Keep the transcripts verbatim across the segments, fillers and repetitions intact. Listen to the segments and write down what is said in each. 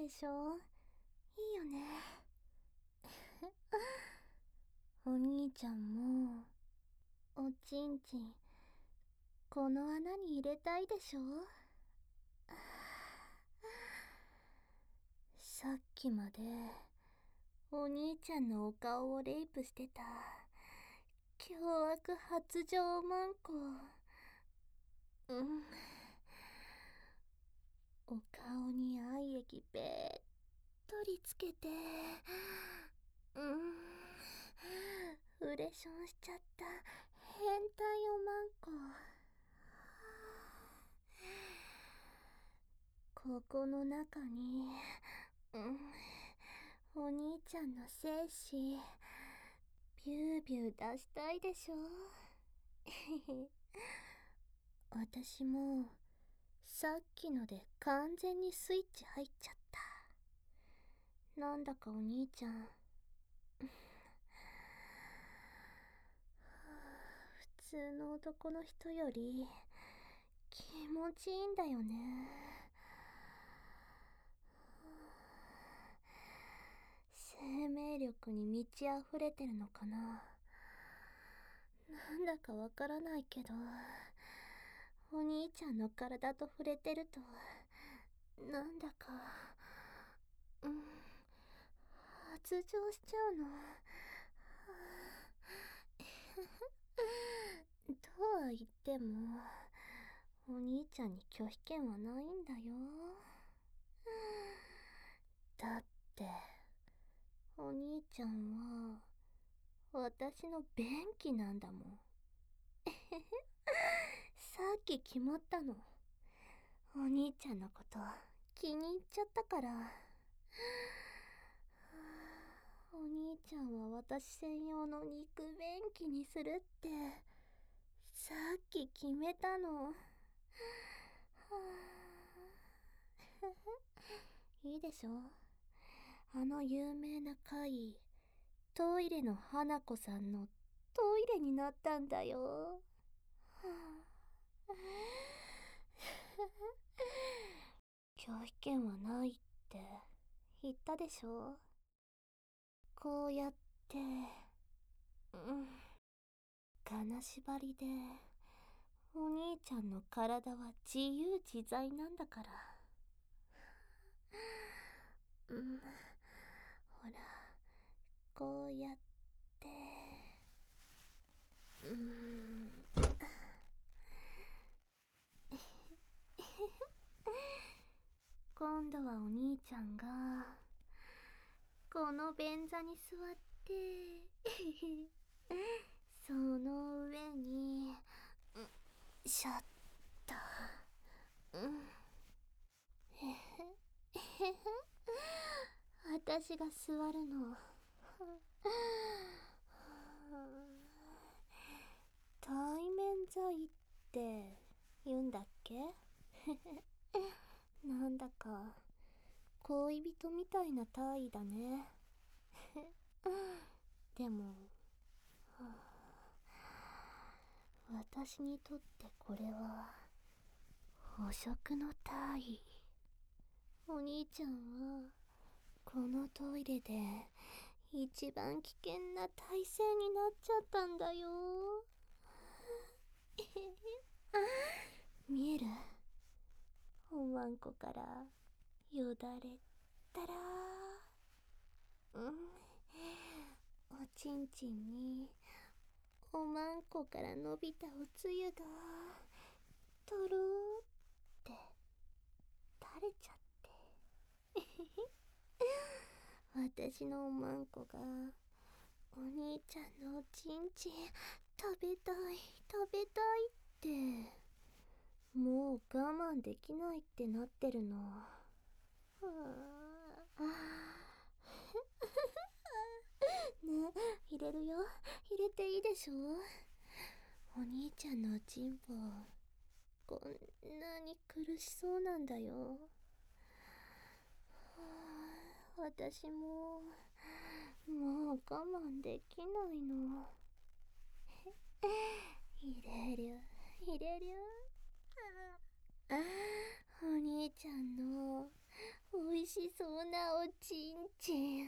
でしょ。いいよね。お兄ちゃんもおちんちんこの穴に入れたいでしょ。さっきまでお兄ちゃんのお顔をレイプしてた凶悪発情マンコ。うん、お顔に愛液べっとりつけて、うん、ウレションしちゃった変態おまんこ。ここの中に、うん、お兄ちゃんの精子ビュービュー出したいでしょ。私もさっきので完全にスイッチ入っちゃった。なんだかお兄ちゃん普通の男の人より気持ちいいんだよね。生命力に満ち溢れてるのかな。なんだかわからないけど、お兄ちゃんの体と触れてるとなんだか、うん、発情しちゃうの。とは言ってもお兄ちゃんに拒否権はないんだよ。だってお兄ちゃんは私の便器なんだもん。さっき決まったの。お兄ちゃんのこと気に入っちゃったから。お兄ちゃんは私専用の肉便器にするってさっき決めたの。いいでしょ。あの有名な怪異トイレの花子さんのトイレになったんだよ。拒否権はないって言ったでしょ。こうやってうん金縛りでお兄ちゃんの体は自由自在なんだから。うん、ほらこうやってうん今度はお兄ちゃんがこの便座に座ってその上にシャッとうん私が座るの。対面座位って言うんだっけ。なんだか恋人みたいな体位だね。でも私にとってこれは捕食の体位。お兄ちゃんはこのトイレで一番危険な体勢になっちゃったんだよ。見える？おまんこからよだれたらー。うん、おちんちんにおまんこから伸びたおつゆがとろーって垂れちゃって私のおまんこがお兄ちゃんのおちんちん食べたい食べたいってもう我慢できないってなってるの。ね、入れるよ。入れていいでしょ。お兄ちゃんのおちんぽこんなに苦しそうなんだよ。私ももう我慢できないの。入れる入れる。お兄ちゃんのおいししそうなおちんちん。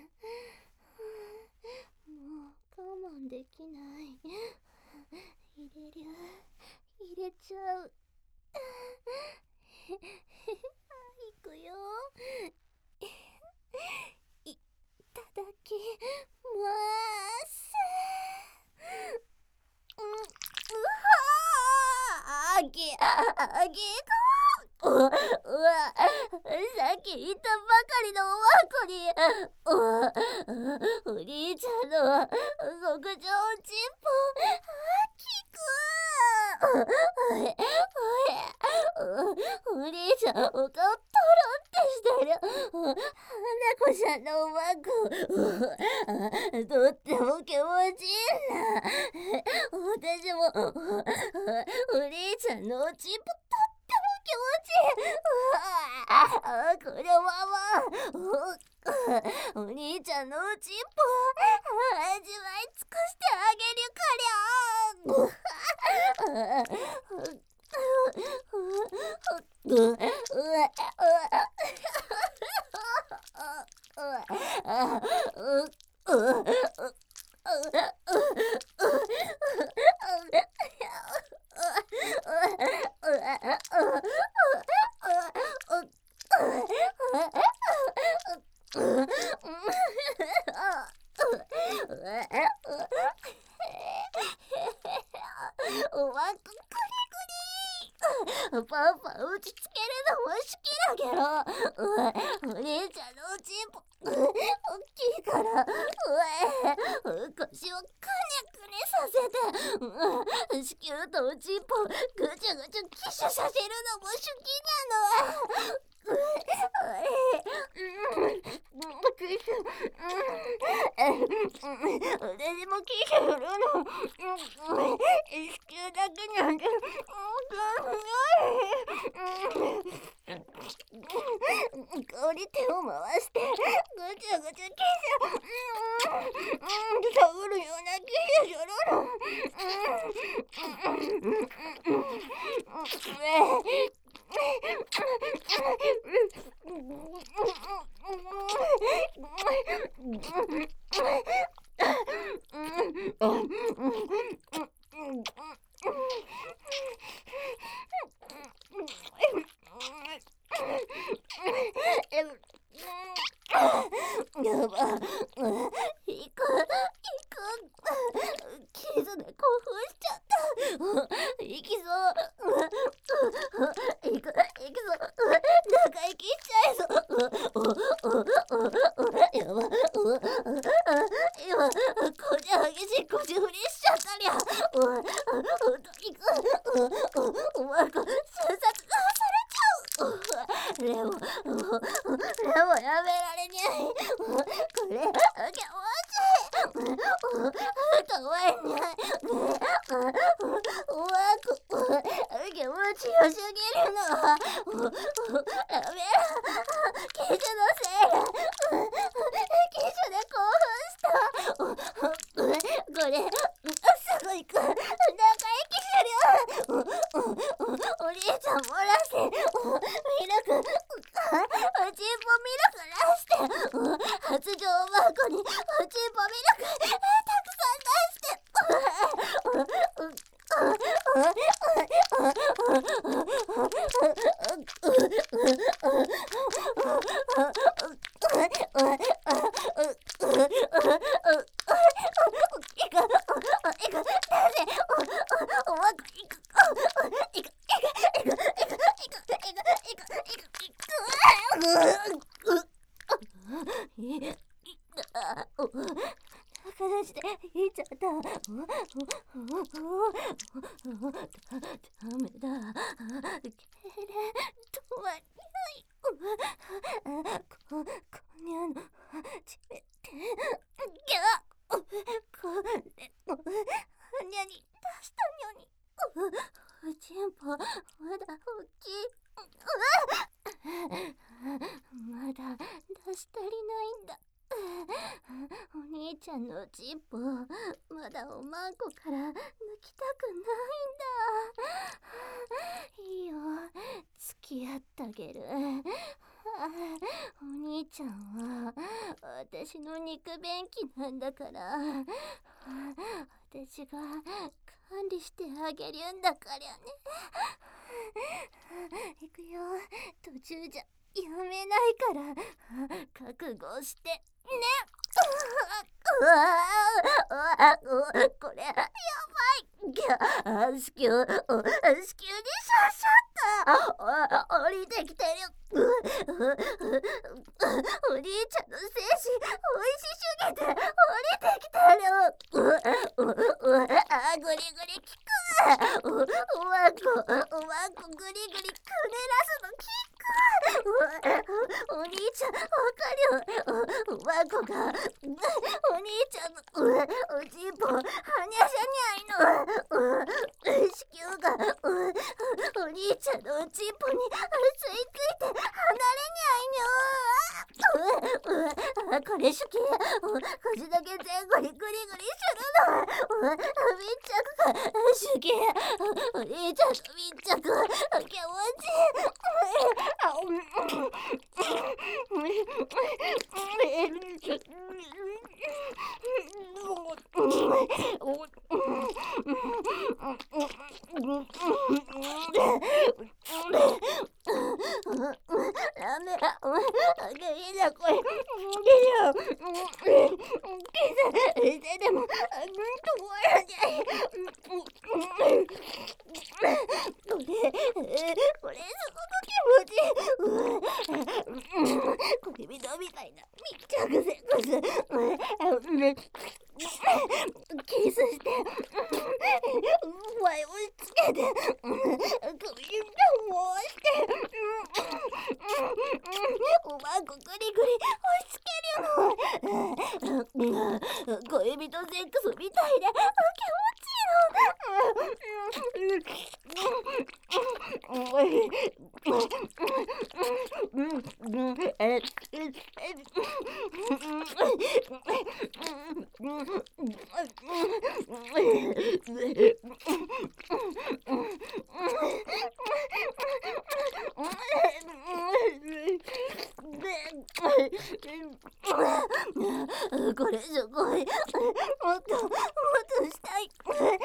もう我慢できない。入れる。入れちゃう。いくよ。いただきます。うん、うわー、あげ、あげが、うわ、うわ、さっき言ったばかりのおわんこに、うわ、お兄ちゃんの極上ちんぽ、効く。おい、おい、お兄ちゃんお顔トロってしてる。花子ちゃんのおまんこ、とっても気持ちいいな。私もお兄ちゃんのおちんぽとっても気持ちいい。あ、このままお兄ちゃんのおちんぽ味わい尽くしてあげるから。うわ、うわ、おわんこパパ打ちつけるのも好きだけど、うわ、お兄ちゃんのおちんぽ大きいから、うわ、腰をくねくねさせて、うわ、子宮とおちんぽぐちゅぐちゅキッシュさせるのも好きなの。うわ、キッシュ、私もキッシュするの。子宮だけなんで。顔に手を回してぐちゃぐちゃキッシュ、触るようなキッシュするの。やば、いく、いく、傷で興奮しちゃった。いきそう、いく、いきそう、中息しちゃいそう。やば、今、こじゃ激しい腰振りしちゃったりゃ。いく、お前が瞬殺されちゃう。でも、でもやめられにゃい。これ、気持ちいい。かわいいにゃい。おわこ、気持ちよすぎるの。やめろ。キッシュのせいだ。キッシュで興奮した。これ、すぐ行く。長生きする。お兄ちゃん漏らして。ミルク、おちんぽミルク出して。発情おばあこにおちんぽミルクたくさん出して。形でいっちゃった。ダメだ。けれ止まりない。こ、こにゃのちめて。ぎゃこれもにゃに出したにゃに。おちんぽまだ大きい。まだ出し足りないんだ。お兄ちゃんのおちんぽまだおまんこから抜きたくないんだ。いいよ、付き合ってあげる。 お兄ちゃんは私の肉便器なんだから、私が管理してあげるんだからね。行くよ、途中じゃやめないから覚悟してね。うわうわうわ、これやばい。ぎゃあ、子宮、お子宮に刺しちゃった。お降りてきてる。うううお兄ちゃんの精子おいしすぎて降りてきてる。うううあ、グリグリ効く。うおわこおわこグリグリくねらすの効く。うお兄ちゃんわかる。うおわこがお兄ちゃんのうおちんぽはにゃしゃにゃいの。う子宮がうお兄ちゃんのおちんぽに吸い付いて離れにゃいの。うううこれ好き。口だけ前後にグリグリするの。う密着が好き。お兄ちゃんと密着気持ちいい。あうんダメ、お前、あげいな、これ。いいよ。でも、止まらない。これ、これ、すごく気持ちいい。小指みたいな密着セックス。キスして、ワイ押しつけて、首を回して、おばあこグリグリ押しつけるの。恋人セックスみたいで気持ちいいこれすごい。もっともっとしたい。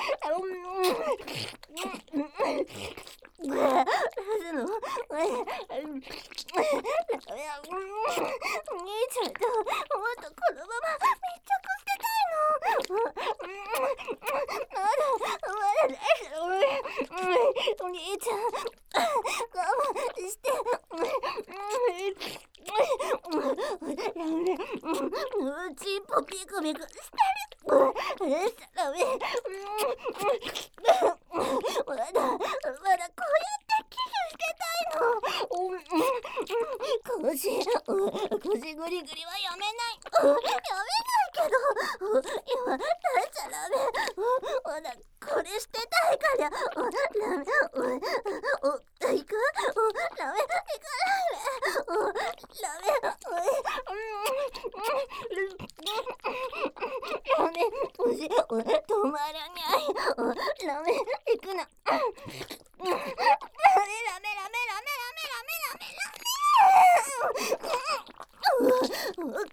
ラスのお兄ちゃんともっとこのまま密着してたいの。まだまだない。お兄ちゃん我慢して。チンポピクピクしてる。ダメ。まだまだこうやってキスしてたいの。腰腰グリグリはやめない。やめないけど今出しちゃダメ。まだこれしてたいから。ダメ。お行く。ダメ行かないで。ダメ。ダメ。腰止まらない。ダメ行くな。ダメダメダメダメダメダメダメ。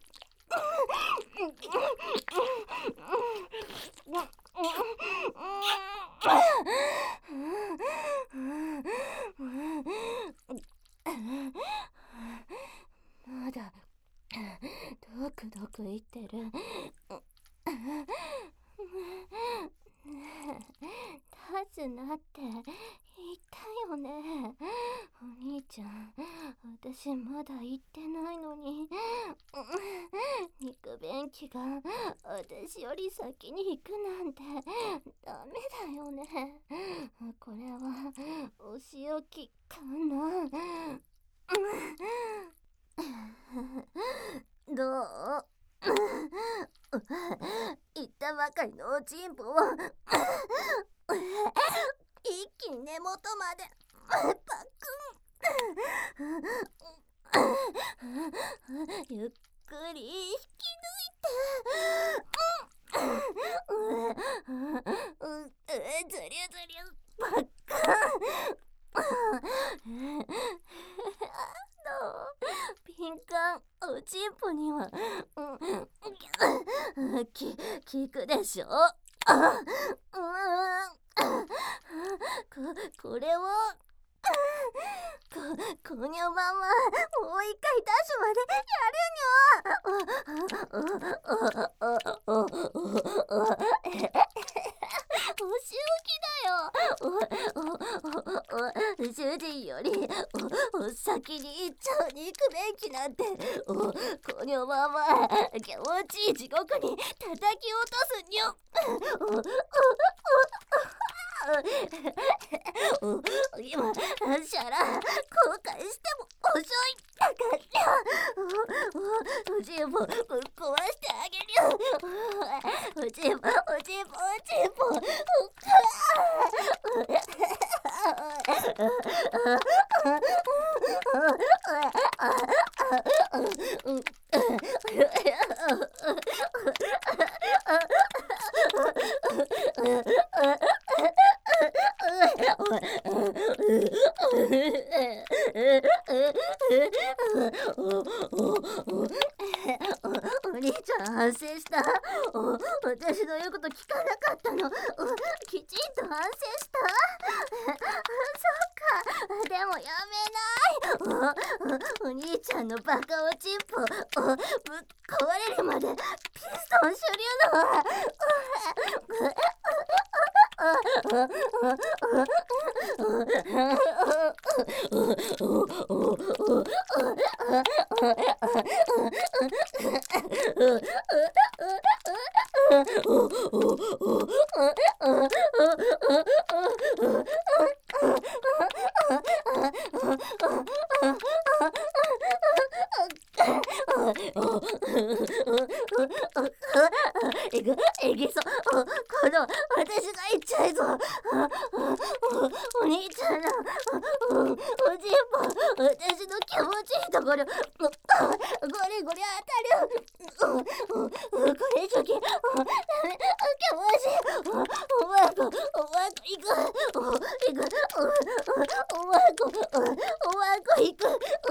まだドクドク言ってる。立つなって言ったよね。お兄ちゃん、私まだ言ってないのに。肉便器が私より先に行くなんてダメだよね。これはお仕置きかな。どう？言ったばかりのおちんぽを一気に根元までパックン。ゆっくり引き抜いて。ずりゅずりゅパックン。どう？ おちんぽには、うん、き、効くでしょ。あ、うん、こ、これを、こ、こにょまま、もう一回ダッシュまでやるにゃ。お仕置きだよ。主人よりお先に行っちゃうに行くべきなんて、おこにょまま気持ちいい地獄に叩き落とすにょ。今シャラ後悔しても遅いだからおちんぽぶっ壊してあげるよ。おちんぽおちんぽおちんぽお兄ちゃん反省した。お私の言うこと聞かなかったの。きちんと反省した。そっか、でもやめない。おお兄ちゃんのバカおちんぽおぶっ壊れるまでピストン手榴のえぐ、えぎそ、お、この、私が言っちゃいぞ。お、お兄ちゃんの、お、おじいぽ、私の気持ちいいところ、ゴリゴリ当たる。お、お、これ以上き、お、ダメ、気持ちいい。お、おわこ、おわこ、いく。お、いく。お、お、おわこ、お、おわこ、いく。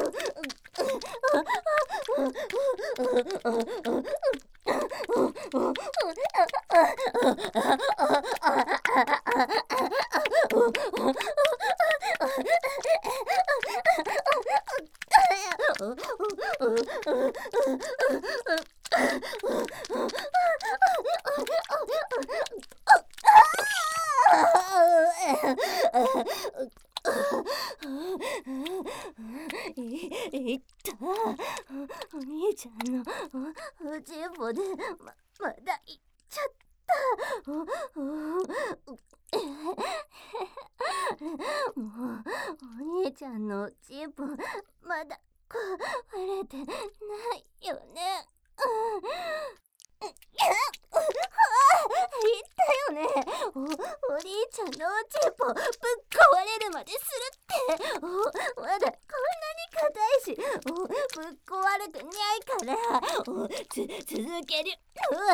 い、いったお兄ちゃんのお、おちんぽでま、まだいっちゃった。お、お、もうお兄ちゃんのおちんぽまだ壊れてないよね。言ったよね。お、お兄ちゃんのおちんぽぶっ壊れるまでするって。お、まだこんなに硬いし、お、ぶっ壊れてにゃいから、お、つ、続ける。うわ、